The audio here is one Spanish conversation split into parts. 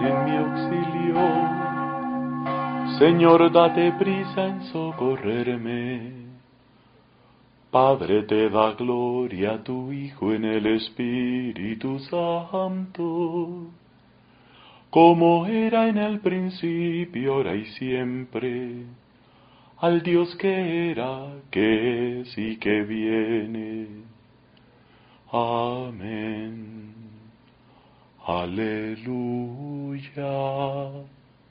en mi auxilio. Señor, date prisa en socorrerme. Padre, te da gloria a tu Hijo en el Espíritu Santo, como era en el principio, ahora y siempre, al Dios que era, que es y que viene. Amén. Aleluya.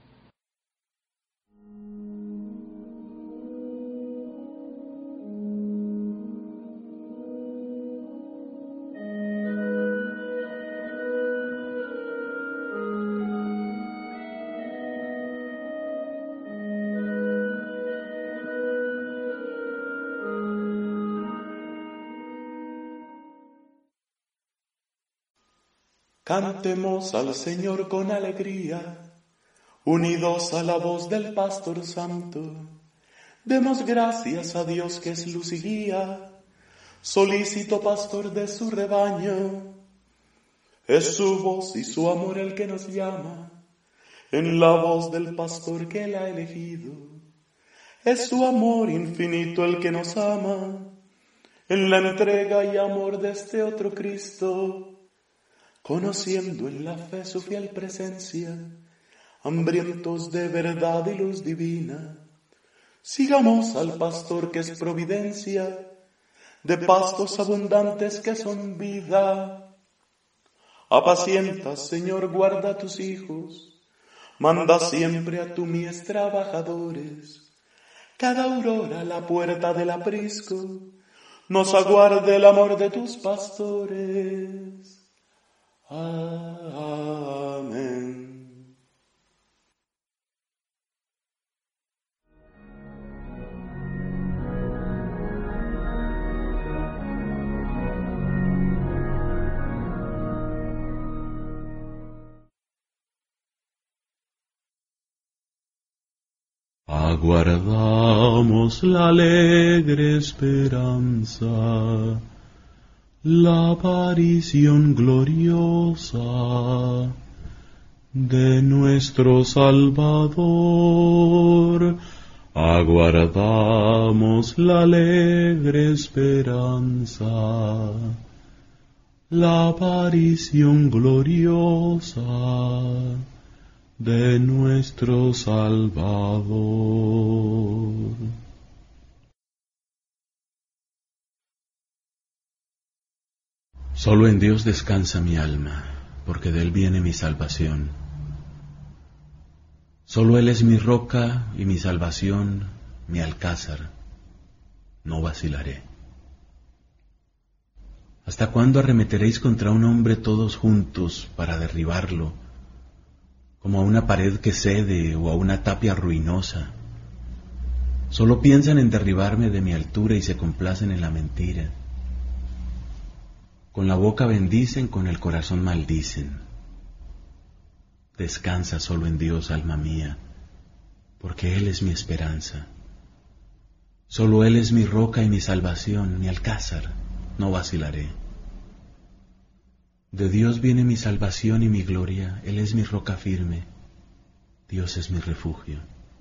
Cantemos al Señor con alegría, unidos a la voz del Pastor Santo. Demos gracias a Dios que es luz y guía, solícito pastor de su rebaño. Es su voz y su amor el que nos llama, en la voz del pastor que él ha elegido. Es su amor infinito el que nos ama, en la entrega y amor de este otro Cristo. Conociendo en la fe su fiel presencia, hambrientos de verdad y luz divina, sigamos al pastor que es providencia, de pastos abundantes que son vida. Apacienta, Señor, guarda a tus hijos, manda siempre a tu mies trabajadores. Cada aurora a la puerta del aprisco, nos aguarde el amor de tus pastores. Amén. Aguardamos la alegre esperanza, la aparición gloriosa de nuestro Salvador. Aguardamos la alegre esperanza, la aparición gloriosa de nuestro Salvador. Solo en Dios descansa mi alma, porque de Él viene mi salvación. Solo Él es mi roca y mi salvación, mi alcázar. No vacilaré. ¿Hasta cuándo arremeteréis contra un hombre todos juntos para derribarlo, como a una pared que cede o a una tapia ruinosa? Solo piensan en derribarme de mi altura y se complacen en la mentira. Con la boca bendicen, con el corazón maldicen. Descansa solo en Dios, alma mía, porque Él es mi esperanza. Solo Él es mi roca y mi salvación, mi alcázar, no vacilaré. De Dios viene mi salvación y mi gloria, Él es mi roca firme, Dios es mi refugio.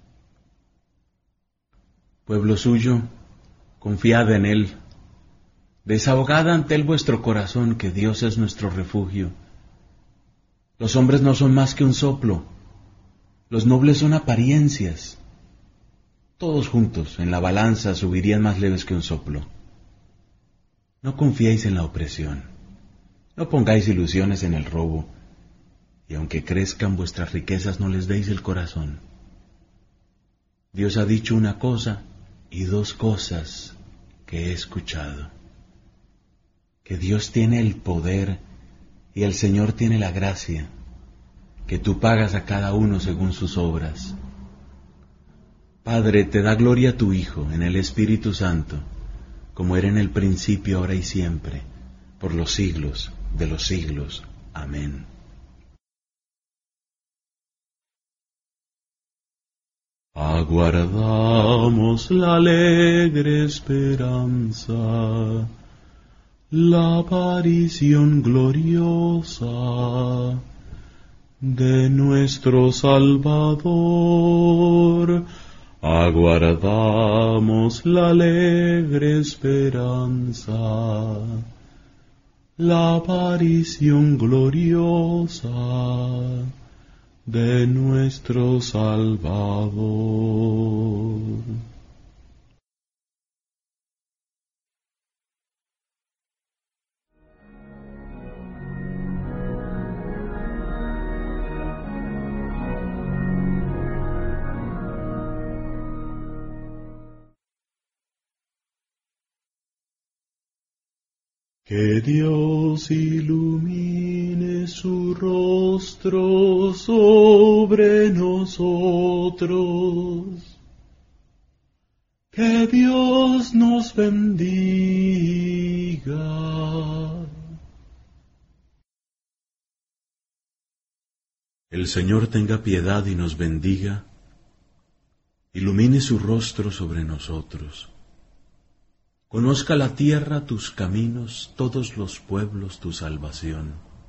Pueblo suyo, confiad en Él. Desahogad ante Él vuestro corazón, que Dios es nuestro refugio. Los hombres no son más que un soplo, los nobles son apariencias. Todos juntos en la balanza subirían más leves que un soplo. No confiéis en la opresión, no pongáis ilusiones en el robo, y aunque crezcan vuestras riquezas no les deis el corazón. Dios ha dicho una cosa y dos cosas que he escuchado: que Dios tiene el poder y el Señor tiene la gracia, que tú pagas a cada uno según sus obras. Padre, te da gloria a tu Hijo en el Espíritu Santo, como era en el principio, ahora y siempre, por los siglos de los siglos. Amén. Aguardamos la alegre esperanza, la aparición gloriosa de nuestro Salvador, aguardamos la alegre esperanza, la aparición gloriosa de nuestro Salvador. Que Dios ilumine su rostro sobre nosotros. Que Dios nos bendiga. El Señor tenga piedad y nos bendiga. Ilumine su rostro sobre nosotros. Conozca la tierra tus caminos, todos los pueblos tu salvación.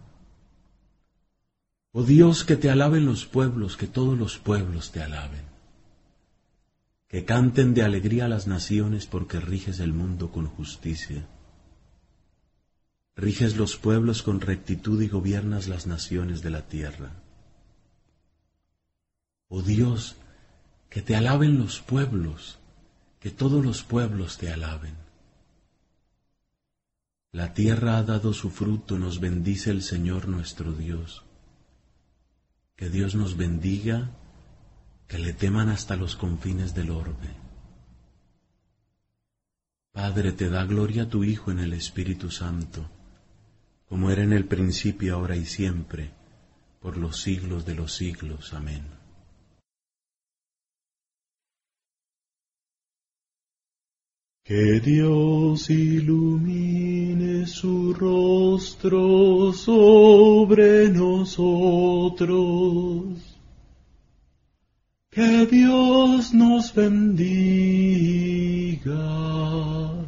Oh Dios, que te alaben los pueblos, que todos los pueblos te alaben. Que canten de alegría las naciones, porque riges el mundo con justicia. Riges los pueblos con rectitud y gobiernas las naciones de la tierra. Oh Dios, que te alaben los pueblos, que todos los pueblos te alaben. La tierra ha dado su fruto, nos bendice el Señor nuestro Dios. Que Dios nos bendiga, que le teman hasta los confines del orbe. Padre, te da gloria a tu Hijo en el Espíritu Santo, como era en el principio, ahora y siempre, por los siglos de los siglos. Amén. Que Dios ilumine su rostro sobre nosotros. Que Dios nos bendiga.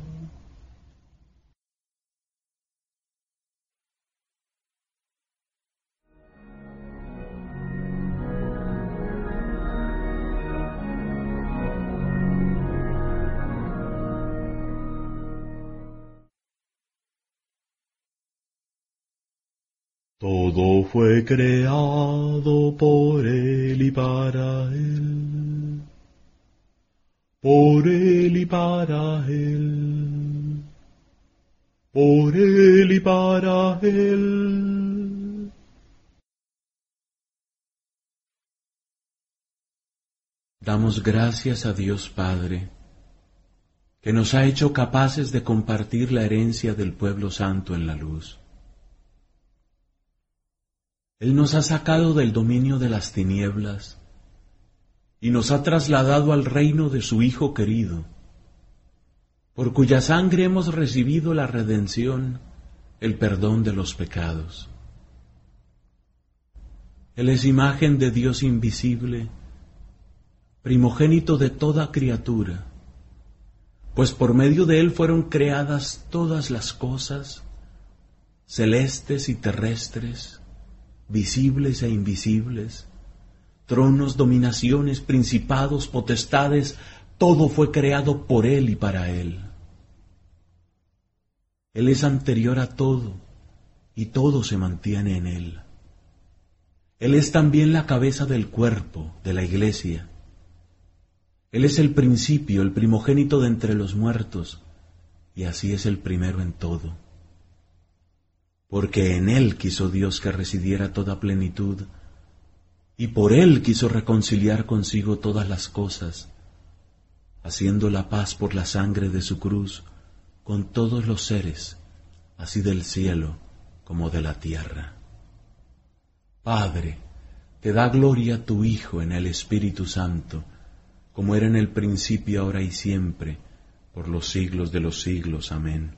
Todo fue creado por Él y para Él. Por Él y para Él. Por Él y para Él. Damos gracias a Dios Padre, que nos ha hecho capaces de compartir la herencia del pueblo santo en la luz. Él nos ha sacado del dominio de las tinieblas y nos ha trasladado al reino de su Hijo querido, por cuya sangre hemos recibido la redención, el perdón de los pecados. Él es imagen de Dios invisible, primogénito de toda criatura, pues por medio de Él fueron creadas todas las cosas, celestes y terrestres, visibles e invisibles, tronos, dominaciones, principados, potestades, todo fue creado por Él y para Él. Él es anterior a todo, y todo se mantiene en Él. Él es también la cabeza del cuerpo, de la Iglesia. Él es el principio, el primogénito de entre los muertos, y así es el primero en todo. Porque en Él quiso Dios que residiera toda plenitud, y por Él quiso reconciliar consigo todas las cosas, haciendo la paz por la sangre de su cruz con todos los seres, así del cielo como de la tierra. Padre, te da gloria tu Hijo en el Espíritu Santo, como era en el principio, ahora y siempre, por los siglos de los siglos. Amén.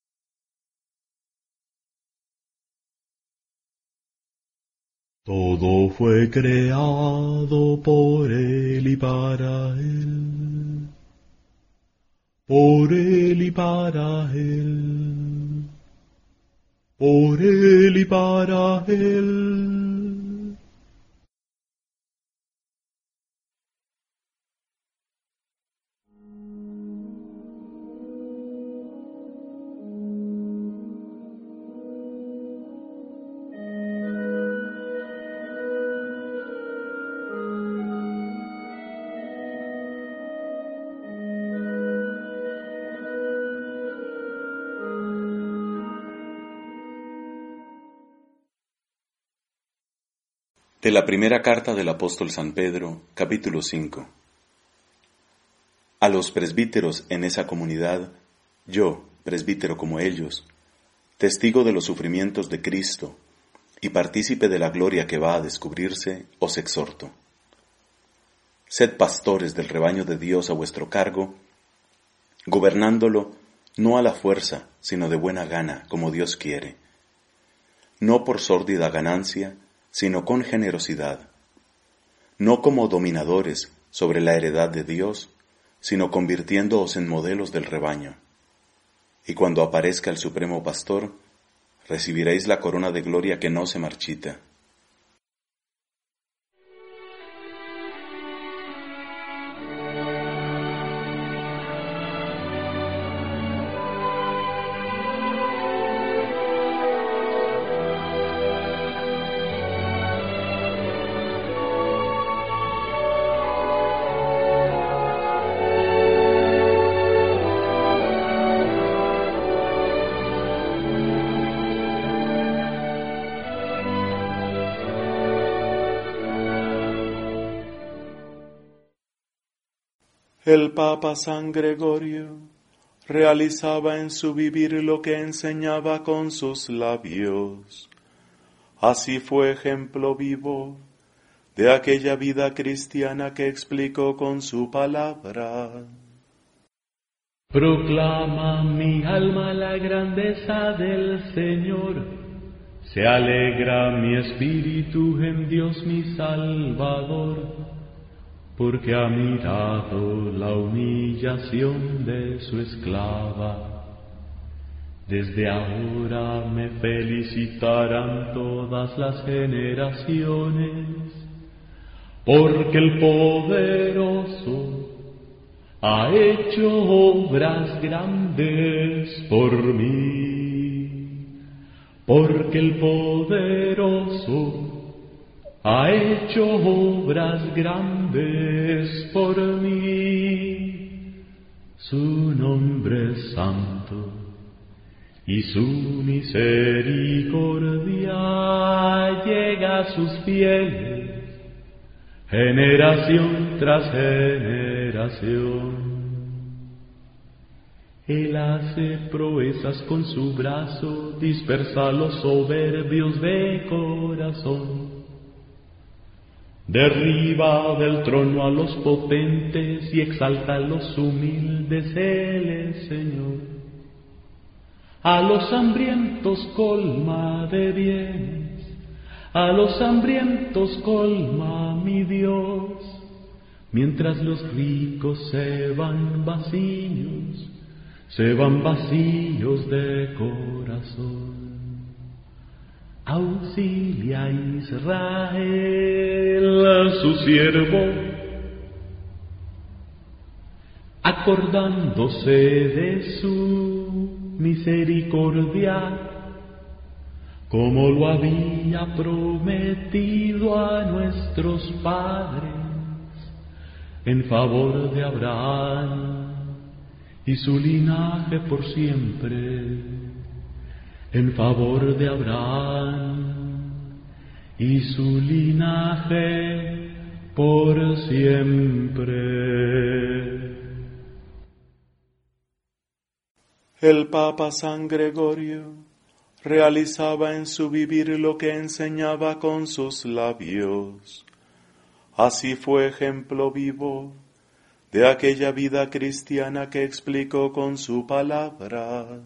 Todo fue creado por Él y para Él. Por Él y para Él. Por Él y para Él. De la primera carta del apóstol San Pedro, capítulo 5. A los presbíteros en esa comunidad, yo, presbítero como ellos, testigo de los sufrimientos de Cristo y partícipe de la gloria que va a descubrirse, os exhorto. Sed pastores del rebaño de Dios a vuestro cargo, gobernándolo no a la fuerza, sino de buena gana, como Dios quiere, no por sórdida ganancia, sino con generosidad, no como dominadores sobre la heredad de Dios, sino convirtiéndoos en modelos del rebaño. Y cuando aparezca el Supremo Pastor, recibiréis la corona de gloria que no se marchita. El Papa San Gregorio realizaba en su vivir lo que enseñaba con sus labios. Así fue ejemplo vivo de aquella vida cristiana que explicó con su palabra. Proclama mi alma la grandeza del Señor, se alegra mi espíritu en Dios mi Salvador, porque ha mirado la humillación de su esclava. Desde ahora me felicitarán todas las generaciones, porque el poderoso ha hecho obras grandes por mí, porque el poderoso ha hecho obras grandes por mí. Su nombre es santo y su misericordia llega a sus fieles, generación tras generación. Él hace proezas con su brazo, dispersa a los soberbios de corazón. Derriba del trono a los potentes y exalta a los humildes, Él es Señor. A los hambrientos colma de bienes, a los hambrientos colma mi Dios, mientras los ricos se van vacíos de corazón. Auxilia a Israel, su siervo, acordándose de su misericordia, como lo había prometido a nuestros padres, en favor de Abraham y su linaje por siempre. En favor de Abraham y su linaje por siempre. El Papa San Gregorio realizaba en su vivir lo que enseñaba con sus labios. Así fue ejemplo vivo de aquella vida cristiana que explicó con su palabra.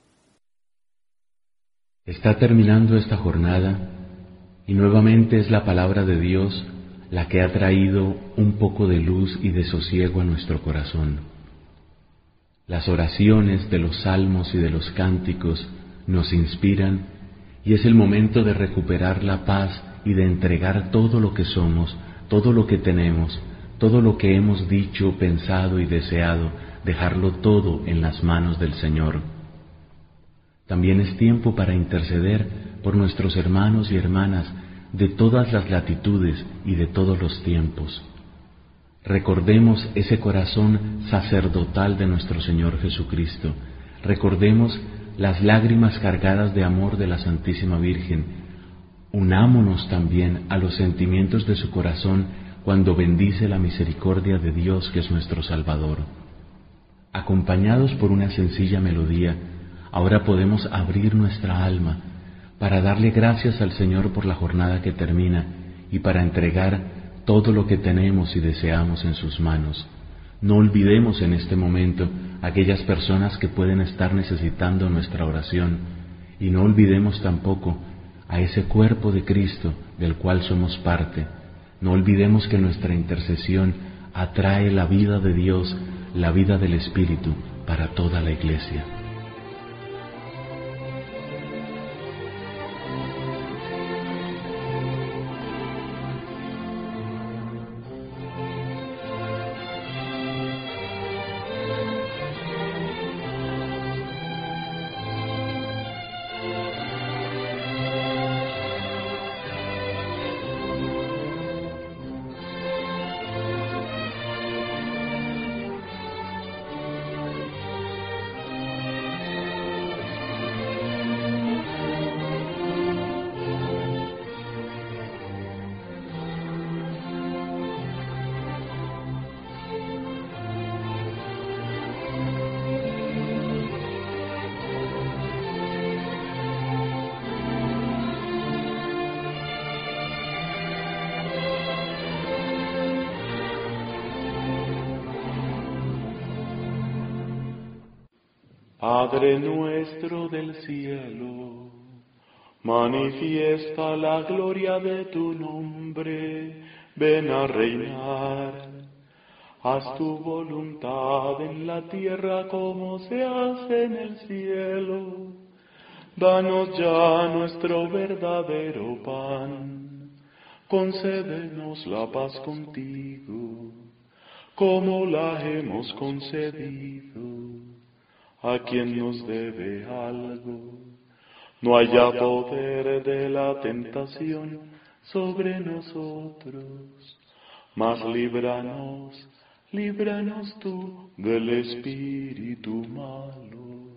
Está terminando esta jornada y nuevamente es la palabra de Dios la que ha traído un poco de luz y de sosiego a nuestro corazón. Las oraciones de los salmos y de los cánticos nos inspiran y es el momento de recuperar la paz y de entregar todo lo que somos, todo lo que tenemos, todo lo que hemos dicho, pensado y deseado, dejarlo todo en las manos del Señor. También es tiempo para interceder por nuestros hermanos y hermanas de todas las latitudes y de todos los tiempos. Recordemos ese corazón sacerdotal de nuestro Señor Jesucristo. Recordemos las lágrimas cargadas de amor de la Santísima Virgen, unámonos también a los sentimientos de su corazón cuando bendice la misericordia de Dios que es nuestro Salvador. Acompañados por una sencilla melodía, ahora podemos abrir nuestra alma para darle gracias al Señor por la jornada que termina y para entregar todo lo que tenemos y deseamos en sus manos. No olvidemos en este momento aquellas personas que pueden estar necesitando nuestra oración y no olvidemos tampoco a ese cuerpo de Cristo del cual somos parte. No olvidemos que nuestra intercesión atrae la vida de Dios, la vida del Espíritu para toda la Iglesia. Padre nuestro del cielo, manifiesta la gloria de tu nombre, ven a reinar. Haz tu voluntad en la tierra como se hace en el cielo. Danos ya nuestro verdadero pan, concédenos la paz contigo, como la hemos concedido a quien nos debe algo. No haya poder de la tentación sobre nosotros, mas líbranos tú del espíritu malo.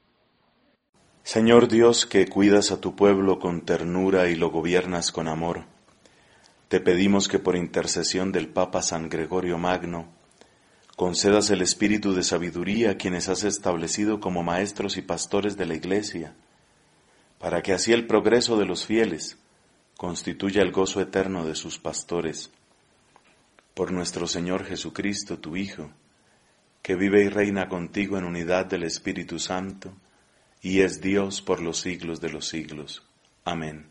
Señor Dios, que cuidas a tu pueblo con ternura y lo gobiernas con amor, te pedimos que por intercesión del Papa San Gregorio Magno, concedas el espíritu de sabiduría a quienes has establecido como maestros y pastores de la Iglesia, para que así el progreso de los fieles constituya el gozo eterno de sus pastores. Por nuestro Señor Jesucristo, tu Hijo, que vive y reina contigo en unidad del Espíritu Santo, y es Dios por los siglos de los siglos. Amén.